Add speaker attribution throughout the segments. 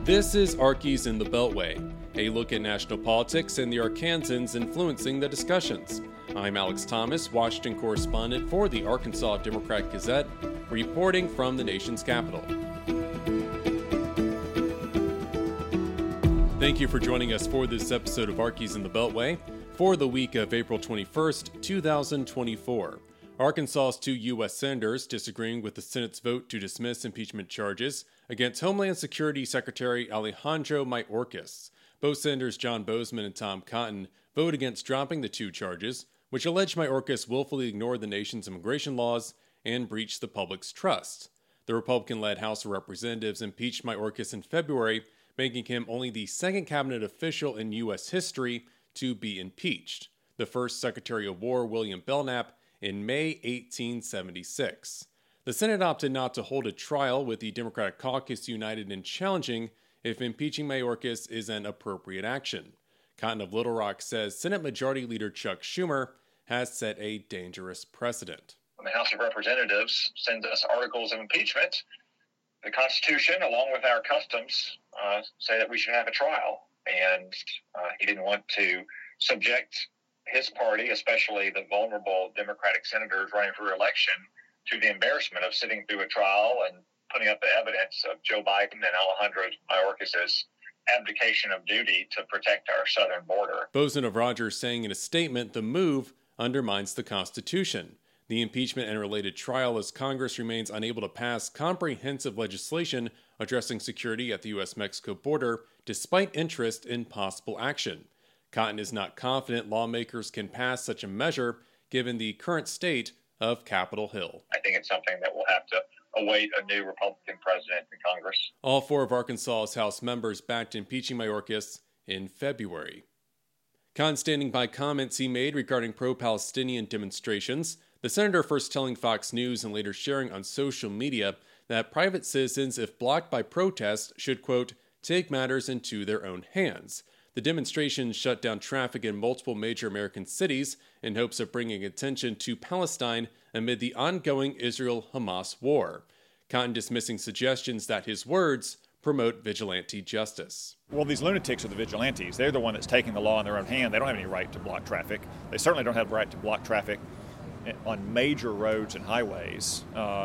Speaker 1: This is Archies in the Beltway, a look at national politics and the Arkansans influencing the discussions. I'm Alex Thomas, Washington correspondent for the Arkansas Democrat-Gazette, reporting from the nation's capital. Thank you for joining us for this episode of Archies in the Beltway for the week of April 21st, 2024. Arkansas's two U.S. senators disagreeing with the Senate's vote to dismiss impeachment charges against Homeland Security Secretary Alejandro Mayorkas. Both Senators John Boozman and Tom Cotton vote against dropping the two charges, which allege Mayorkas willfully ignored the nation's immigration laws and breached the public's trust. The Republican-led House of Representatives impeached Mayorkas in February, making him only the second cabinet official in U.S. history to be impeached. The first Secretary of War, William Belknap, in May 1876. The Senate opted not to hold a trial, with the Democratic caucus united in challenging if impeaching Mayorkas is an appropriate action. Cotton of Little Rock says Senate Majority Leader Chuck Schumer has set a dangerous precedent.
Speaker 2: When the House of Representatives sends us articles of impeachment, the Constitution, along with our customs, say that we should have a trial. And he didn't want to subject his party, especially the vulnerable Democratic senators running for re-election, to the embarrassment of sitting through a trial and putting up the evidence of Joe Biden and Alejandro Mayorkas' abdication of duty to protect our southern border.
Speaker 1: Boson of Rogers saying in a statement, the move undermines the Constitution. The impeachment and related trial as Congress remains unable to pass comprehensive legislation addressing security at the U.S.-Mexico border, despite interest in possible action. Cotton is not confident lawmakers can pass such a measure, given the current state of Capitol Hill.
Speaker 2: I think it's something that we'll have to await a new Republican president in Congress.
Speaker 1: All four of Arkansas's House members backed impeaching Mayorkas in February. Cotton standing by comments he made regarding pro-Palestinian demonstrations, the senator first telling Fox News and later sharing on social media that private citizens, if blocked by protests, should, quote, take matters into their own hands. The demonstrations shut down traffic in multiple major American cities in hopes of bringing attention to Palestine amid the ongoing Israel-Hamas war. Cotton dismissing suggestions that his words promote vigilante justice.
Speaker 3: Well, these lunatics are the vigilantes. They're the one that's taking the law in their own hand. They don't have any right to block traffic. They certainly don't have the right to block traffic on major roads and highways.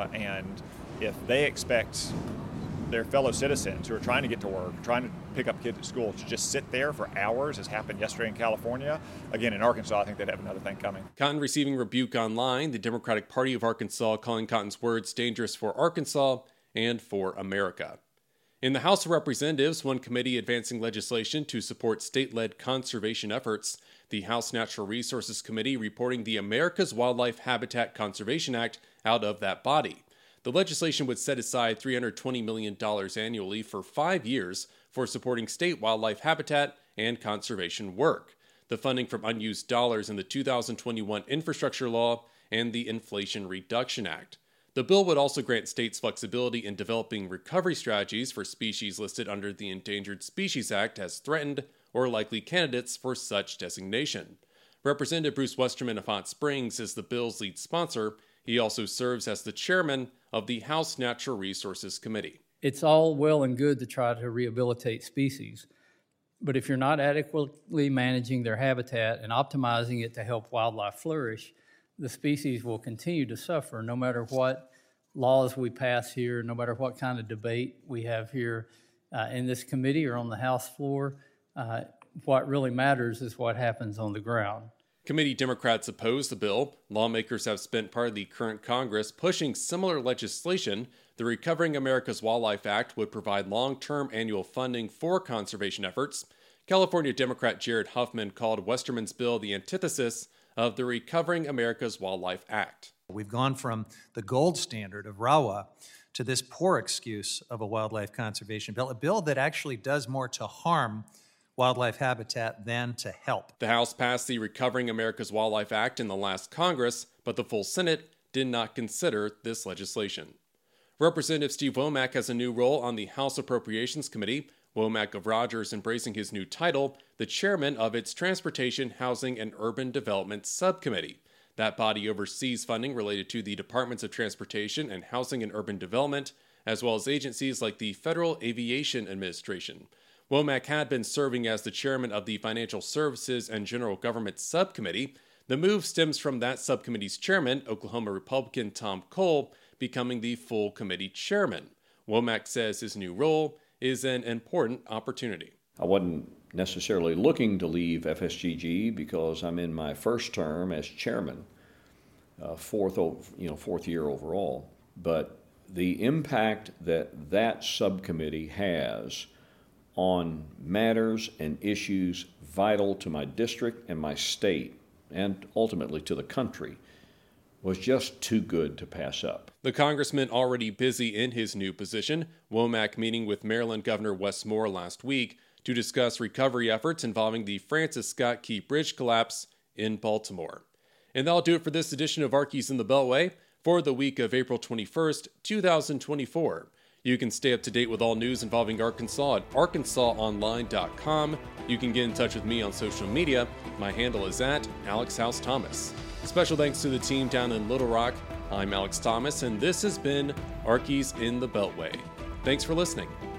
Speaker 3: And if they expect their fellow citizens who are trying to get to work, trying to pick up kids at school, to just sit there for hours, as happened yesterday in California, again, in Arkansas, I think they'd have another thing coming.
Speaker 1: Cotton receiving rebuke online, the Democratic Party of Arkansas calling Cotton's words dangerous for Arkansas and for America. In the House of Representatives, one committee advancing legislation to support state-led conservation efforts, the House Natural Resources Committee reporting the America's Wildlife Habitat Conservation Act out of that body. The legislation would set aside $320 million annually for 5 years for supporting state wildlife habitat and conservation work. The funding from unused dollars in the 2021 Infrastructure Law and the Inflation Reduction Act. The bill would also grant states flexibility in developing recovery strategies for species listed under the Endangered Species Act as threatened or likely candidates for such designation. Representative Bruce Westerman of Hot Springs is the bill's lead sponsor. He also serves as the chairman of the House Natural Resources Committee.
Speaker 4: It's all well and good to try to rehabilitate species, but if you're not adequately managing their habitat and optimizing it to help wildlife flourish, the species will continue to suffer no matter what laws we pass here, no matter what kind of debate we have here in this committee or on the House floor. What really matters is what happens on the ground.
Speaker 1: Committee Democrats oppose the bill. Lawmakers have spent part of the current Congress pushing similar legislation. The Recovering America's Wildlife Act would provide long-term annual funding for conservation efforts. California Democrat Jared Huffman called Westerman's bill the antithesis of the Recovering America's Wildlife Act.
Speaker 5: We've gone from the gold standard of RAWA to this poor excuse of a wildlife conservation bill, a bill that actually does more to harm wildlife habitat than to help.
Speaker 1: The House passed the Recovering America's Wildlife Act in the last Congress, but the full Senate did not consider this legislation. Representative Steve Womack has a new role on the House Appropriations Committee. Womack of Rogers embracing his new title, the chairman of its Transportation, Housing, and Urban Development Subcommittee. That body oversees funding related to the Departments of Transportation and Housing and Urban Development, as well as agencies like the Federal Aviation Administration. Womack had been serving as the chairman of the Financial Services and General Government Subcommittee. The move stems from that subcommittee's chairman, Oklahoma Republican Tom Cole, becoming the full committee chairman. Womack says his new role is an important opportunity.
Speaker 6: I wasn't necessarily looking to leave FSGG because I'm in my first term as chairman, fourth year overall. But the impact that subcommittee has on matters and issues vital to my district and my state, and ultimately to the country, was just too good to pass up.
Speaker 1: The congressman already busy in his new position, Womack meeting with Maryland Governor Wes Moore last week to discuss recovery efforts involving the Francis Scott Key Bridge collapse in Baltimore. And that'll do it for this edition of Arkies in the Beltway for the week of April 21st, 2024. You can stay up to date with all news involving Arkansas at arkansasonline.com. You can get in touch with me on social media. My handle is @AlexHouseThomas. Special thanks to the team down in Little Rock. I'm Alex Thomas, and this has been Arkies in the Beltway. Thanks for listening.